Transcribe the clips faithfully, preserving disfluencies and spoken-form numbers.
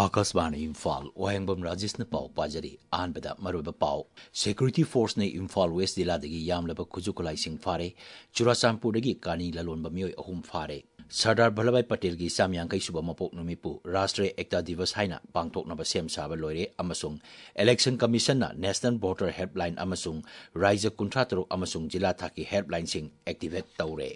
आकाशवाणी इम्फाल वायंगबम राजेश ने पाव पाजरी आनबदा मरुब पाव security force ने Imphal waste जिला दगी यामलब खुजुकुलाई सिंह फारे चुराचांपुर दगी कानी ललोनब मियोय अहुम फारे सरदार वल्लभभाई पटेल की चामयांकई सुब मपोक नुमिपु राष्ट्रीय एकता दिवस हाइना पांगथोकनब सेम साबा लोइरे अमसुंग इलेक्शन कमीशन ना नेशनल वोटर हेल्पलाइन अमसुंग राज्य कुंथ्रा तरुक अमसुंग जिला थाकी हेल्पलाइन सिंह एक्टिवेट तौरे।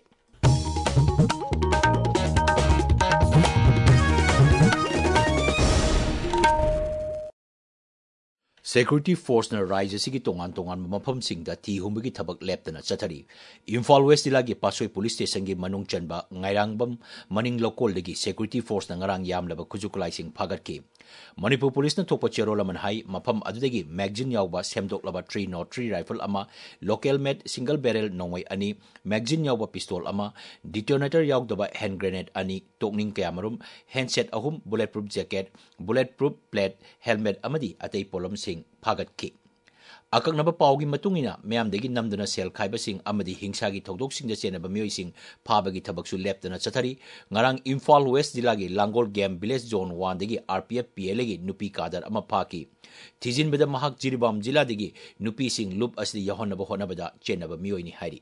सिक्योरिटी फोर्स ने राज्य की तोान तोान मफम थी हुम की थबक लेपना चथरी इम्फाल वेस्ट जिला की पासोई पुलिस स्टेशन की मनुंग चनबा गायरांगबम मनिंग लोकोल दगी सिक्योरिटी फोर्स ने ngarang यामलब खुजुकुलाई सिंह फागतकी मणिपुर पुलिस ने थोप चेरोल अमन हाई मफम अदुदगी मैगजीन यावबा सेमदोकलबा थ्री नॉट थ्री राइफल अमा लोकल मेड सिंगल बैरल नोंगई अनी मैगजीन यावबा पिस्तौल अमा डिटोनेटर यावदबा हैंड ग्रेनेड अनी तोकनिंग कयामरुम हैंडसेट अहुम bullet proof jacket bullet proof plate helmet अमदी अतई पोलम सिंह फागतकी अकंगनब पावगी मतुंगिना म्यामदगी नमदना सेल खाइबसिंग अमदी हिंसागी थौदोकसिंग चेनब मियोइसिंग फाबगी थबकसु लेपतना चथरी ngarang इम्फाल वेस्ट जिलागी Langol game village zone one दगी आरपीएफ पीएलगी नुपी कादर अमा फाकी थिजिनबदा महक जिरिबाम जिलादगी नुपी सिंह लुप असली यहोनब होनबदा चेनब मियोइनी हाइरी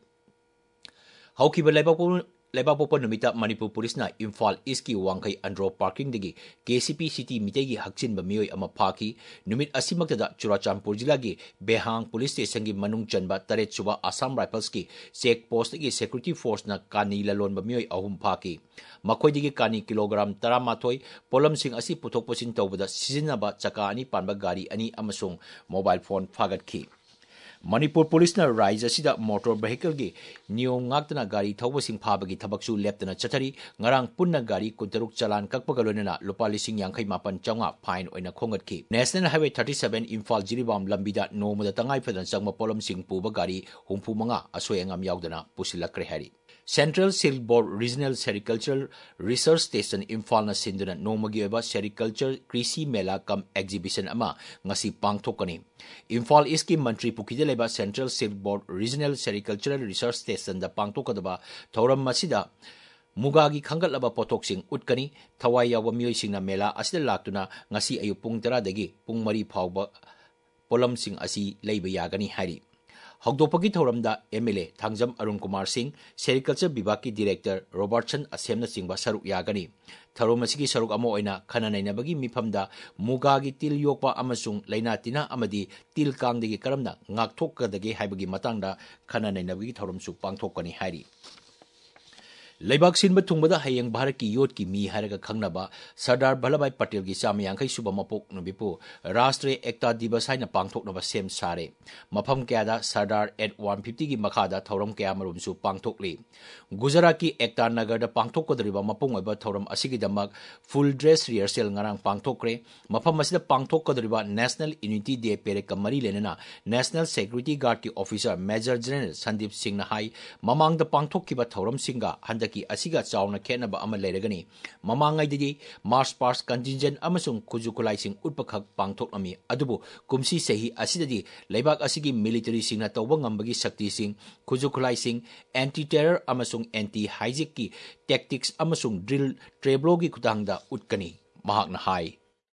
हौकिब लेबाको लेबापोपा नुमिता मणिपुर पुलिस ना इम्फाल ईस्ट की वांगखई अंड्रो पार्किंग दगी केसीपी सिटी मितेगी हक्चिनब मियोय अमा फाकी नुमित असिमक्तदा चुराचांपुर जिला की बेहांग पुलिस स्टेशन की मनुंग चनबा तरेत सुबा आसाम राइफल्स की चेक पोस्ट की सिक्योरिटी फोर्स ना कानी ललोनब मियोय अहुम फाकी मखोइदगी कानी किलोग्राम तरामाथोय पोलम सिंह असि पुथोक पसिन तौबदा सिजिनबा चका अनि पानबा गाड़ी अनि अमसुंग मोबाइल फोन फागतखी मणिपुर पुलिस ने राज्य सिदा मोटर व्हीकल की नियम गातना गाड़ी थौबसिंग फाबगी थबकसु लेपतना चथरी ngarang पुन्ना गाड़ी कुंतरुक चलान ककपगा लोनना लुपा लिसिंग यांखई मापन चौंगा फाइन ओइना खोंगतखी national highway thirty seven Imphal Jiribam लंबीदा नोमदा तंगाई फदन चंगमा पोलम सिंह पुबा गाड़ी हुंफु मंगा असोयंगम यावदना पुसिलक्रे हारी central silk board regional sericultural research station Imphal ना सिंदुना नोमगी ओबा सेरिकल्चर कृषि मेला कम एग्जीबिशन अमा ngasi पांगथोकनी इम्फाल ईस्ट की मंत्री पुखीदे लेबा central silk board regional sericultural research station दा पांगथोकदबा थौरम मसिदा मुगागी खंगलबा पोथोक्सिंग उटकनी थवाई याव मियोइसिंगना मेला असिदा लाक्तुना ngasi अयु पुंग तरा दगी पुंग मरी फावबा पोलमसिंग असि लेबा यागनी हारी हौदोपगी थौरमदा एमएलए थांगजम अरुण कुमार सिंह सेरिकल्चर विभाग की डायरेक्टर रॉबर्टसन असेमना चिंबा सरुक यागनी थरोम असिगी सरुक अमो ओइना खना नैनबगी मिफमदा मुगागी तिल योकपा अमसुंग लैना तिना अमदी तिल कांगदगी करमना ngakthokkadagi हाइबगी मतंगदा खना नैनबगी थौरमसु पांगथोकनी हारी लेबाक सिनब थुंगबदा हयेंग भारत की योट की मी हारगा खंगनबा सरदार वल्लभभाई पटेल की चामयांखई सुब मपोक नुबिपु राष्ट्रीय एकता दिवस हाइना पांगथोकनबा सेम सारे मफम क्यादा सरदार एट वन फिफ्टी की मखादा थौरम क्या मरुमसु पांगथोकली गुजरात की एकता नगर दा पांगथोकदरिबा मपुंग ओइबा थौरम असिगिदमक फुल ड्रेस रिहर्सल ngarang पांगथोकरे मफम असिदा पांगथोकदरिबा नेशनल यूनिटी डे पेरेक कमरी लेनना नेशनल सिक्योरिटी गार्ड की officer major general Sandeep Singh हाई ममांग दा पांगथोकिबा थौरम सिंगा हंदकी असिगा चावना खेनबा अमा लेरगनी ममांगैदगी मार्च पास्ट कंटिजेंट अमसुंग खुजुकुलाई सिंह उटपखक पांगथोकनमी अदुबु कुमसी सही असिददी लेबाक असिगी मिलिटरी सिंगना तौबा ngambagi शक्ति सिंह खुजुकुलाई सिंह एंटी टेरर अमसुंग एंटी हाइजिक की टैक्टिक्स अमसुंग ड्रिल ट्रेब्लो की खुदांगदा उटकनी महाकना हाई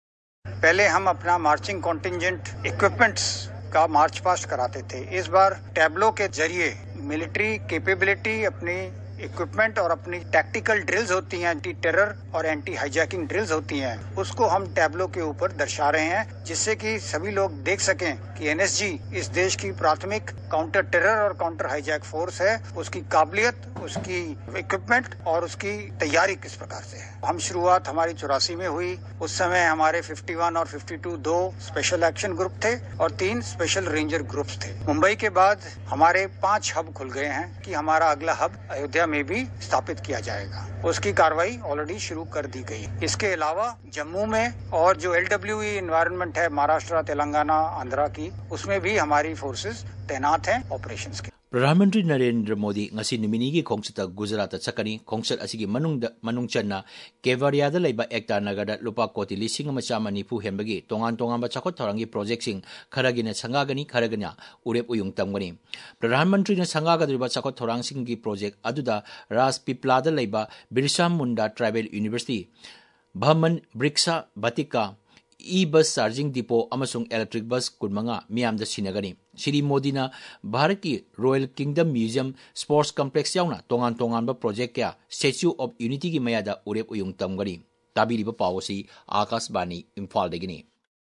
पहले हम अपना मार्चिंग कॉन्टिंजेंट इक्विपमेंट्स का मार्च पास्ट कराते थे। इस बार टैब्लो के जरिए मिलिट्री कैपेबिलिटी अपनी इक्विपमेंट और अपनी टैक्टिकल ड्रिल्स होती हैं, एंटी टेरर और एंटी हाईजैकिंग ड्रिल्स होती हैं, उसको हम टैब्लो के ऊपर दर्शा रहे हैं जिससे कि सभी लोग देख सकें कि एनएसजी इस देश की प्राथमिक काउंटर टेरर और काउंटर हाईजैक फोर्स है, उसकी काबिलियत, उसकी इक्विपमेंट और उसकी तैयारी किस प्रकार से है। हम शुरुआत हमारी चौरासी में हुई, उस समय हमारे इक्यावन और बावन दो स्पेशल एक्शन ग्रुप थे और तीन स्पेशल रेंजर ग्रुप्स थे। मुंबई के बाद हमारे पांच हब खुल गए हैं कि हमारा अगला हब अयोध्या में भी स्थापित किया जाएगा, उसकी कार्रवाई ऑलरेडी शुरू कर दी गई। इसके अलावा जम्मू में और जो एलडब्ल्यूई एनवायरनमेंट है महाराष्ट्र, तेलंगाना, आंध्रा की, उसमें भी हमारी फोर्सेस तैनात हैं ऑपरेशंस के। प्रधानमंत्री Narendra Modi ngasi numini gi khongchata Gujarat chakani khongchat asigi manungda manungchanna Kevadia da laiba ekta nagada lupa koti lising ama chamani pu hembagi tongan tongan ba chakot thorangi project sing kharagina sangagani kharagana urep uyung tamgani प्रधानमंत्री ने संगागदरिबा चखोट थोरांग सिंह की project अदुदा राज पिपलादा लैबा Birsa Munda tribal university भमन ब्रिक्सा बतिका e bus charging depot अमसुंग electric bus कुनमंगा मियामदा सिनगनी Shri मोदीना भारत की royal kingdom museum sports complex याउना तोंगान तोंगान प्रोजेक्ट क्या स्टैच्यू ऑफ यूनिटी की मयादा उरेप उयुंग तमगनी ताबीरिबा पावसी आकाशवाणी इम्फाल देगिनी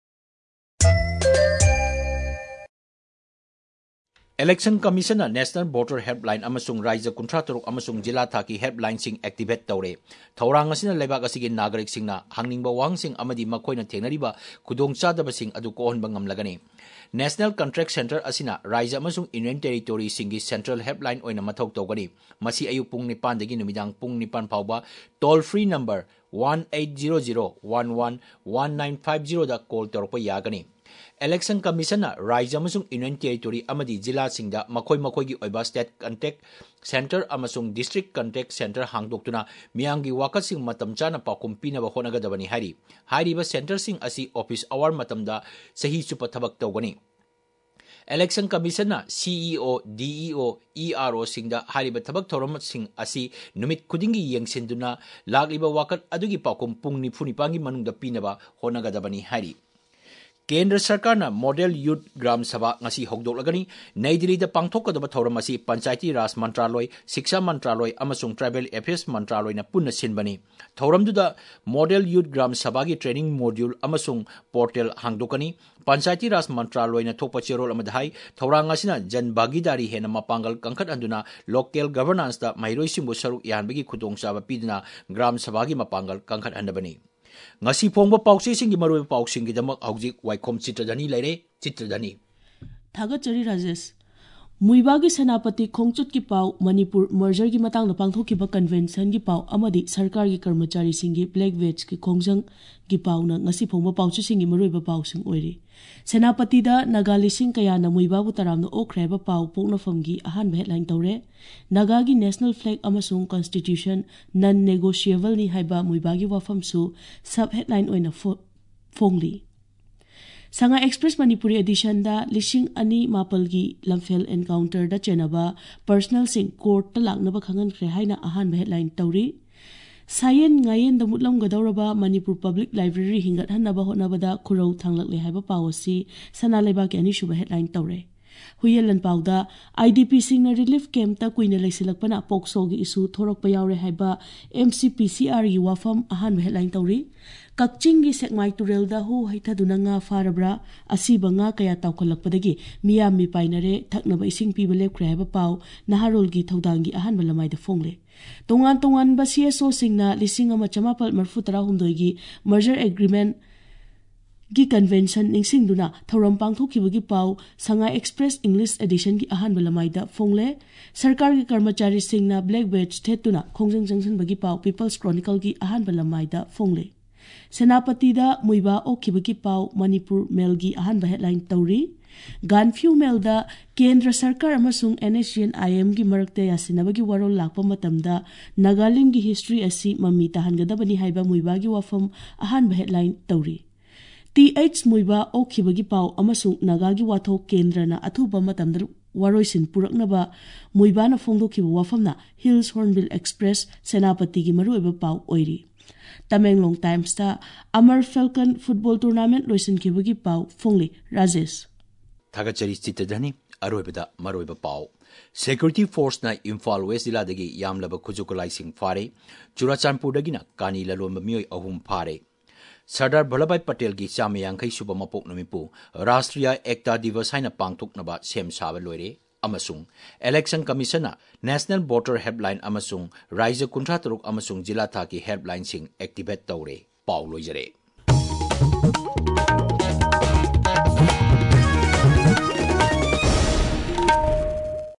election commission national voter helpline अमसुंग राज्य कुंथ्रा तरुक अमसुंग जिला थाकी हेल्पलाइन सिंग एक्टिवेट तौरे थौरांग असिना लेबाक असिगी नागरिक सिंगना हांगनिंगबा वांगसिंग अमदि मखोइना थेंगनरिबा खुदोंचादबसिंग अदु कोहनबा ngamlagani नेशनल कॉन्ट्रैक्ट सेंटर असिना राज्य अमसुंग यूनियन टेरिटोरी सिंगी सेंट्रल हेल्पलाइन ओइना मथौ तौगनी मसी अयु पुंग निपान दगी नुमिदांग पुंग निपान फावबा toll free number one eight zero zero one one one nine five zero दा कॉल तौरपा यागनी इलेक्शन कमीशन राज्य अमसुंग यूनियन टेरिटोरी अमदी जिला सिंगदा मखोय मखोय की ओइबा स्टेट कॉन्टैक्ट सेंटर अमसुंग डिस्ट्रिक्ट कॉन्टैक्ट सेंटर हांगदोक्तुना मियांगी वाकतसिंग मतम चाना पाकुम पीनबा होनगदबनी हारी हारिबा सेंटर सिंग असी ऑफिस आवर मतमदा सही चुप थबक तौगनी election commission CEO DEO ERO सिंगदा हारिबा थबक थौरम सिंग असी नुमित खुदिंगी यंगसिंदुना लागलिबा वाकत अदुगी पाकुम पुंग निफुनिपांगी मनुंगदा पीनबा होनगदबनी हारी केंद्र सरकार ना मॉडल यूथ ग्राम सभा ngasi hogdoklagani नई दिल्ली दा पांगथोकदबा थौरम asi पंचायती राज मंत्रालय शिक्षा मंत्रालय अमसुंग ट्राइबल अफेयर्स मंत्रालय ना पुन्ना सिनबनी थौरमदुदा मॉडल यूथ ग्राम सभा की ट्रेनिंग मॉड्यूल अमसुंग पोर्टल हांगदोकनी पंचायती राज मंत्रालय ना थोपा चेरोल अमदहाई थौरांग असिना जन भागीदारी हेना मपांगल कंखत अंदुना लोकल गवर्नेंस दा माइरोइसिंबु सरुक यानबगी खुदोंचाबा पीदना ग्राम सभा की मपांगल कंखत अंदबनी ngasi phongba pausi singi maroi pausing gi damak hauji waikhom chitradani leire chitradani Thagachari Rajesh मुइबागी सेनापति खोंगचुत की पाव मणिपुर मर्जर की मतंग न पांगथोकिबा कन्वेंशन की पाव अमदी सरकार की कर्मचारी सिंगी ब्लैक वेज की खोंगजंग की पाव न ngasi phongba pauchi singi maroiba pausing oiri सेनापति दा नागा लिसिंग कया न मुइबाबु तरामनो ओख्रेबा पाव पोंगनफमगी अहान हेडलाइन तौरे नागागी नेशनल फ्लैग अमसुंग कॉन्स्टिट्यूशन नन नेगोशिएबल नि हाइबा मुइबागी वाफमसु सब हेडलाइन ओइना फोंगली संगा एक्सप्रेस मणिपुरी एडिशन दा लिसिंग अनि मापल की लमफेल एनकाउंटर दा चेनबा पर्सनल सिंग कोर्ट ता लांगनबा खंगनख्रे हाइना अहान हेडलाइन तौरी सायन ngayen da mutlam gadawraba manipur public library hingat hanaba honabada khurau thanglakle haiba pawasi sana leba ke ani shuba headline tawre huyelan pawda idp sing na relief camp ta kuina laisilakpana pokso gi isu thorok pa yawre haiba mcpcr gi wafam ahan headline tawri kakching gi sekmai turel da hu haitha dunanga farabra asi banga kaya tawkhalakpadagi miyam mi painare thaknaba ising piba lepkhre haiba paw naharol gi thaudangi ahan balamai da fongle tongan tongan ba cso singna lising ama chamapal marfu tara humdoi gi merger agreement gi convention ningsing duna thoram pangthokibagi paw sanga express english edition gi ahan balamai da fongle sarkar gi karmachari singna black badge thetuna khongjang jangsan bagi paw people's chronicle gi ahan balamai da fongle सेनापति दा मुइबा ओखिबगी पाव Manipur mail की अहानबा headline तौरी गानफ्यू mail दा केंद्र सरकार अमसुंग एनएसजीएन IM की मरकते यासिनबगी वरोल लाकपा मतमदा नागालैंड की history असी मम्मी तहनगदबनी हाइबा मुइबा की वफम अहानबा हेडलाइन तौरी टीएच मुइबा ओखिबगी पाव अमसुंग नागा की वाथो केंद्रना अथुबा मतमदा वारोइसिन पुरकनबा मुइबाना फोंदोखिबा वफमना हिल्स हॉर्नबिल एक्सप्रेस सेनापति की मरुइबा पाव ओइरी तमेंगलोंग टाइम्स ता अमर फैल्कन फुटबॉल टूर्नामेंट लोइसन खिबगी पाव फोंगली राजेश थागचरी चितदनी अरोइबदा मरोइबा पाव सिक्योरिटी फोर्स ना इम्फाल वेस्ट जिला दगी यामलब खुजुकुलाइसिंग फारे चुराचानपुर दगिना कानी ललोम मियोय अहुम फारे सरदार वल्लभभाई पटेल की चामयांखै सुब मपोक नमिपु राष्ट्रीय एकता दिवस हाइना पांगथोकनबा सेम साबा लोइरे अमसुंग election commission national voter helpline अमसुंग राज्य कुंथ्रा तरुक अमसुंग जिला था की हेल्पलाइन सिंग एक्टिवेट तौरे पाव लोइजरे।